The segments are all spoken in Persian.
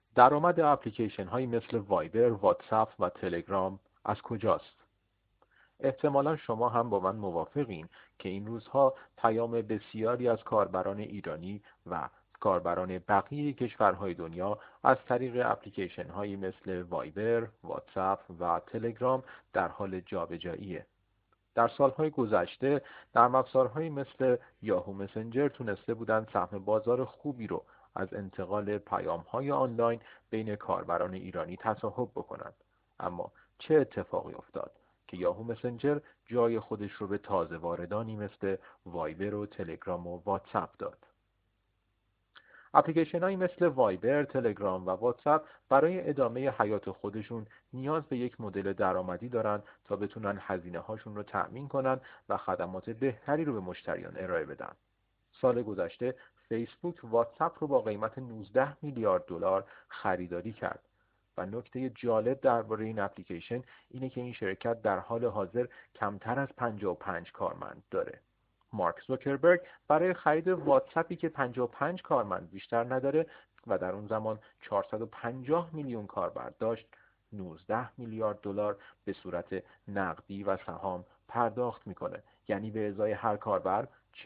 درآمد اپلیکیشن هایی مثل وایبر، واتساپ و تلگرام از کجاست؟ احتمالا شما هم با من موافقین که این روزها پیام بسیاری از کاربران ایرانی و کاربران بقیه کشورهای دنیا از طریق اپلیکیشن هایی مثل وایبر، واتساپ و تلگرام در حال جابجاییه. در سالهای گذشته نرم افزارهایی مثل یاهو مسنجر تونسته بودند سهم بازار خوبی رو از انتقال پیام‌های آنلاین بین کاربران ایرانی تصاحب بکنند. اما چه اتفاقی افتاد که یاهو مسنجر جای خودش رو به تازه واردانی مثل وایبر و تلگرام و واتساپ داد؟ اپلیکیشن‌هایی مثل وایبر، تلگرام و واتساپ برای ادامه حیات خودشون نیاز به یک مدل درآمدی دارن تا بتونن هزینه‌هاشون رو تأمین کنن و خدمات بهتری رو به مشتریان ارائه بدن. سال گذشته فیسبوک واتساپ رو با قیمت 19 میلیارد دلار خریداری کرد و نکته جالب درباره این اپلیکیشن اینه که این شرکت در حال حاضر کمتر از 55 کارمند داره. مارک زوکربرگ برای خرید واتساپی که 55 کارمند بیشتر نداره و در اون زمان 450 میلیون کاربر داشت 19 میلیارد دلار به صورت نقدی و سهام پرداخت میکنه. یعنی به ازای هر کاربر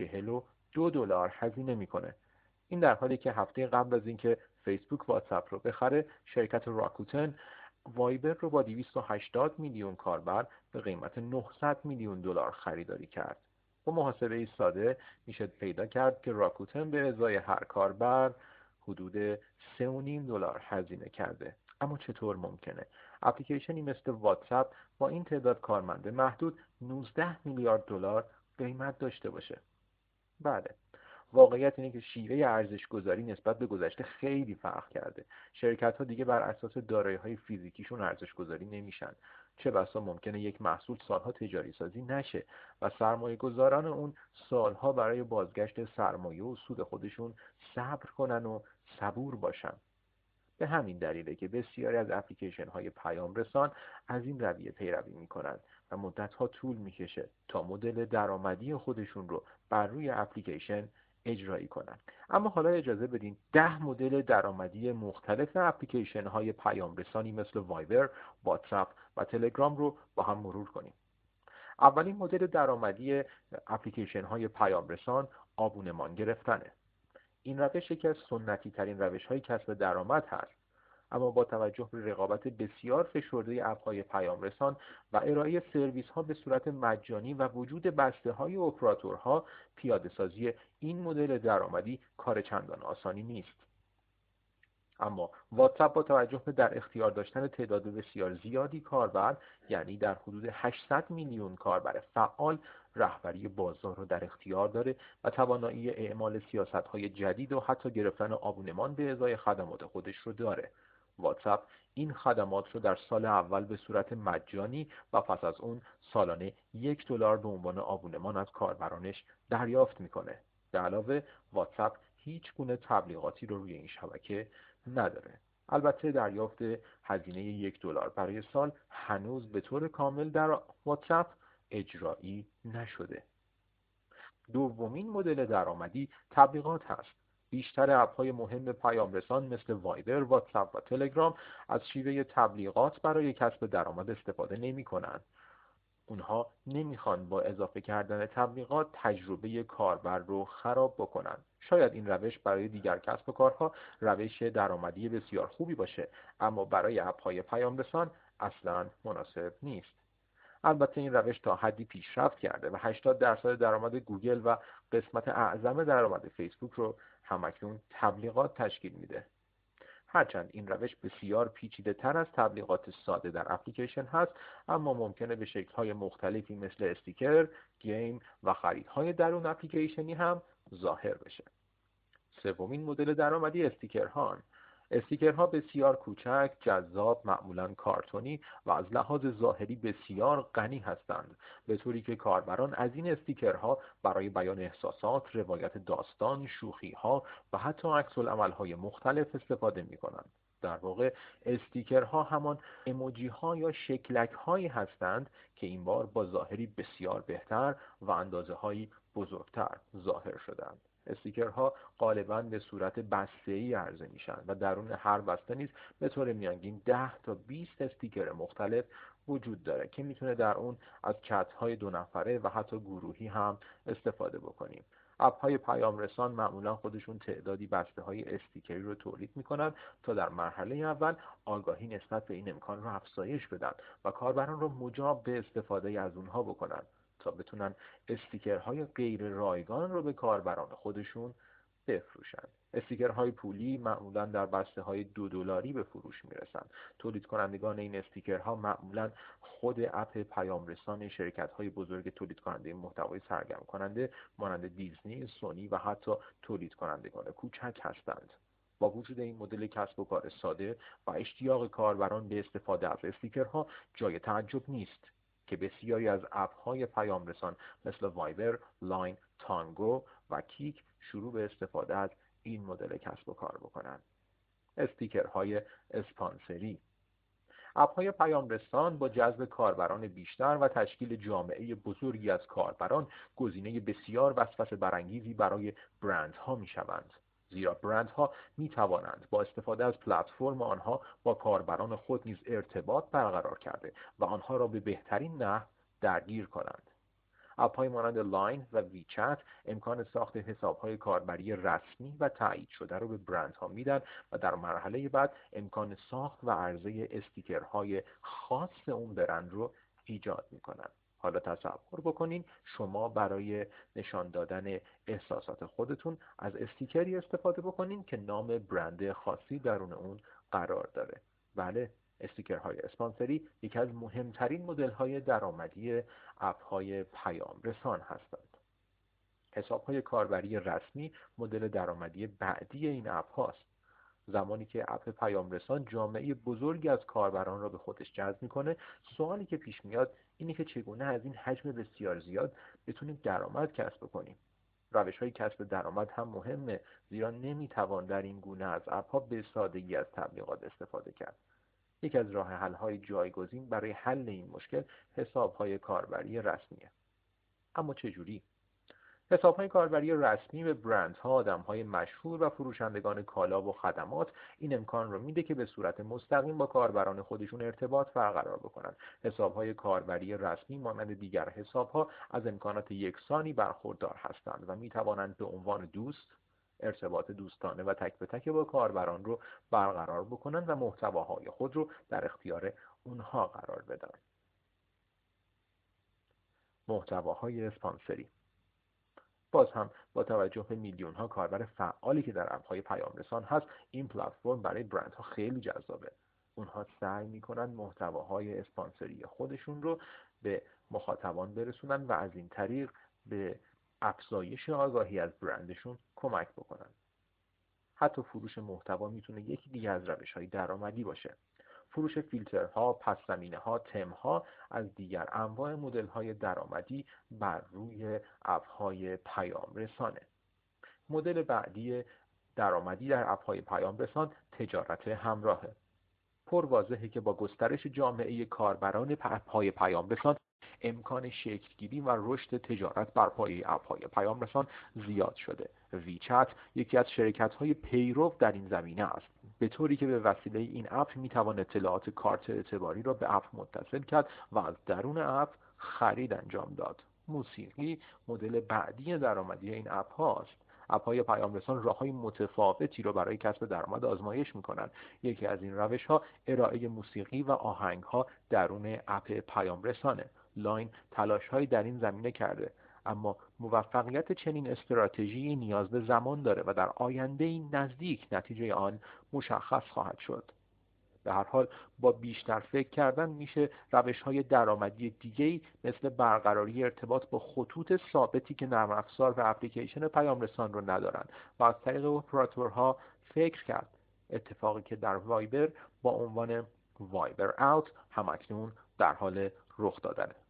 42 دلار هزینه میکنه. این در حالی که هفته قبل از اینکه فیسبوک واتساپ رو بخره، شرکت راکوتن وایبر رو با 280 میلیون کاربر به قیمت 900 میلیون دلار خریداری کرد. با محاسبه ساده میشه پیدا کرد که راکوتن به ازای هر کاربر حدود 3.5 دلار هزینه کرده. اما چطور ممکنه اپلیکیشنی مثل واتساپ با این تعداد کارمند محدود 19 میلیارد دلار قیمت داشته باشه؟ بله، واقعیت اینه که شیوه ارزش گذاری نسبت به گذشته خیلی فرق کرده. شرکت ها دیگه بر اساس دارایی‌های فیزیکیشون ارزش گذاری نمیشن. چه بسا ممکنه یک محصول سالها تجاری سازی نشه و سرمایه گذاران اون سالها برای بازگشت سرمایه و سود خودشون صبر کنن و صبور باشن. به همین دلیله که بسیاری از اپلیکیشن های پیام رسان از این رویه پیروی میکنن و مدت ها طول میکشه تا مدل درآمدی خودشون رو بر روی اپلیکیشن اجرایی کنن. اما حالا اجازه بدین 10 مدل درآمدی مختلف اپلیکیشن های پیام رسانی مثل وایبر، واتساپ و تلگرام رو با هم مرور کنیم. اولین مدل درآمدی اپلیکیشن های پیام رسان آبونمان گرفتنه. این روش یکی از سنتی ترین روش های کسب درآمد هست، اما با توجه به رقابت بسیار فشرده اپ‌های پیام رسان و ارائه سرویس ها به صورت مجانی و وجود بسته های اپراتورها، پیاده سازی این مدل درآمدی کار چندان آسانی نیست. اما واتساپ با توجه به در اختیار داشتن تعداد بسیار زیادی کاربر، یعنی در حدود 800 میلیون کاربر فعال، رهبری بازار رو در اختیار داره و توانایی اعمال سیاست‌های جدید و حتی گرفتن آبونمان به ازای خدمات خودش رو داره. واتساپ این خدمات رو در سال اول به صورت مجانی و پس از اون سالانه 1 دلار به عنوان آبونمان از کاربرانش دریافت میکنه. به علاوه واتساپ هیچ گونه تبلیغاتی رو روی این شبکه نداره. البته دریافت هزینه 1 دلار برای سال هنوز به طور کامل در واتساپ اجرایی نشده. دومین مدل درآمدی تبلیغات هست. بیشتر اپ‌های مهم پیام رسان مثل وایبر، واتساپ و تلگرام از شیوه تبلیغات برای کسب درآمد استفاده نمی‌کنند. اونها نمیخوان با اضافه کردن تبلیغات تجربه کاربر رو خراب بکنن. شاید این روش برای دیگر کسب و کارها روش درآمدی بسیار خوبی باشه، اما برای اپ‌های پیام رسان اصلاً مناسب نیست. البته این روش تا حدی پیشرفت کرده و 80% درآمد گوگل و قسمت اعظم درآمد فیسبوک رو همکنون تبلیغات تشکیل میده. هرچند این روش بسیار پیچیده تر از تبلیغات ساده در اپلیکیشن هست، اما ممکنه به شکل‌های مختلفی مثل استیکر، گیم و خریدهای درون اپلیکیشنی هم ظاهر بشه. سومین مدل درآمدی استیکرها. استیکرها بسیار کوچک، جذاب، معمولاً کارتونی و از لحاظ ظاهری بسیار غنی هستند، به طوری که کاربران از این استیکرها برای بیان احساسات، روایت داستان، شوخی‌ها و حتی عکس‌العمل‌های مختلف استفاده می‌کنند. در واقع استیکرها همان ایموجی ها یا شکلک هایی هستند که این بار با ظاهری بسیار بهتر و اندازه هایی بزرگتر ظاهر شدند. استیکرها غالباً به صورت بسته‌ای عرضه میشن و درون هر بسته نیز به طور میانگین 10 تا 20 استیکر مختلف وجود داره که میتونه در اون از چت‌های 2 نفره و حتی گروهی هم استفاده بکنیم. اپ‌های پیام رسان معمولا خودشون تعدادی بسته‌های استیکری رو تولید میکنن تا در مرحله اول آگاهی نسبت به این امکان رو افزایش بدن و کاربران رو مجاب به استفاده از اونها بکنن تا بتونن استیکرهای غیر رایگان رو به کاربران خودشون بفروشن. استیکرهای پولی معمولا در بسته‌های $2 به فروش میرسن. تولید کنندگان این استیکرها معمولا خود اپ پیام رسان شرکت‌های بزرگ تولید کننده محتوای سرگرم کننده مانند دیزنی، سونی و حتی تولید کنندگان کوچک هستند. با وجود این مدل کسب و کار ساده و اشتیاق کاربران به استفاده از استیکرها، جای تعجب نیست که بسیاری از اپ‌های پیام رسان مثل وایبر، لاین، تانگو و کیک شروع به استفاده از این مدل کسب و کار بکنند. استیکرهای اسپانسری. اپ‌های پیام رسان با جذب کاربران بیشتر و تشکیل جامعه بزرگی از کاربران گزینه بسیار وسوسه برانگیزی برای برندها می‌شوند. زیرا برندها می توانند با استفاده از پلتفرم آنها با کاربران خود نیز ارتباط برقرار کرده و آنها را به بهترین نحو درگیر کنند. اپ‌های مانند لاین و ویچت امکان ساخت حساب‌های کاربری رسمی و تایید شده را به برندها میدن و در مرحله بعد امکان ساخت و عرضه استیکرهای خاص اون برند رو ایجاد میکنن. حالا تصور بکنین شما برای نشان دادن احساسات خودتون از استیکری استفاده بکنین که نام برند خاصی درون اون قرار داره. بله، استیکرهای اسپانسری یکی از مهمترین مدل‌های درآمدی اپ‌های پیام رسان هستند. حساب‌های کاربری رسمی مدل درآمدی بعدی این اپ هاست. زمانی که اپ پیام رسان جامعه بزرگی از کاربران را به خودش جذب میکنه، سوالی که پیش میاد اینه که چگونه از این حجم بسیار زیاد بتونیم درآمد کسب کنیم. روش‌های کسب درآمد هم مهمه، زیرا نمیتوان در این گونه از اپ‌ها به سادگی از تبلیغات استفاده کرد. یکی از راه حل‌های جایگزین برای حل این مشکل حساب‌های کاربری رسمیه. اما چجوری؟ حساب‌های کاربری رسمی به برندها، آدم‌های مشهور و فروشندگان کالا و خدمات این امکان رو میده که به صورت مستقیم با کاربران خودشون ارتباط برقرار بکنن. حساب‌های کاربری رسمی مانند دیگر حساب‌ها از امکانات یکسانی برخوردار هستند و می‌توانند به عنوان دوست ارتباط دوستانه و تک به تک با کاربران رو برقرار بکنن و محتواهای خود رو در اختیار اونها قرار بدن. محتواهای اسپانسری. باز هم با توجه به میلیون ها کاربر فعالی که در اپ‌های پیام رسان هست، این پلتفرم برای برندها خیلی جذابه. اونها سعی میکنن محتواهای اسپانسری خودشون رو به مخاطبان برسونن و از این طریق به افزایش آگاهی از برندشون کمک بکنن. حتی فروش محتوا میتونه یکی دیگه از روش‌های درآمدی باشه. فروش فیلترها، پس‌زمینه‌ها، تم‌ها از دیگر انواع مدل‌های درآمدی بر روی اپ‌های پیام رسانه. مدل بعدی درآمدی در اپ‌های پیام رسان تجارت همراهه. پر واضحه که با گسترش جامعه کاربران اپ‌های پیام رسان امکان شکل‌گیری و رشد تجارت بر پایه اپ‌های پیام رسان زیاد شده. ویچت یکی از شرکت‌های پیرو در این زمینه است، به طوری که به وسیله این اپ می‌توان اطلاعات کارت اعتباری را به اپ متصل کرد و از درون اپ خرید انجام داد. موسیقی مدل بعدی درآمدی این اپ هاست. اپ‌های پیام رسان راه‌های متفاوتی را برای کسب درآمد آزمایش می‌کنند. یکی از این روش‌ها ارائه موسیقی و آهنگ‌ها درون اپ پیام رسانه. لاین تلاش‌هایی در این زمینه کرده، اما موفقیت چنین استراتژی نیاز به زمان داره و در آینده نزدیک نتیجه آن مشخص خواهد شد. به هر حال با بیشتر فکر کردن میشه روش‌های درآمدی دیگه‌ای مثل برقراری ارتباط با خطوط ثابتی که نرم افزار و اپلیکیشن پیام رسان رو ندارن و از طریق اپراتورها فکر کرد. اتفاقی که در وایبر با عنوان وایبر اوت همکنون در حال رخ دادنه.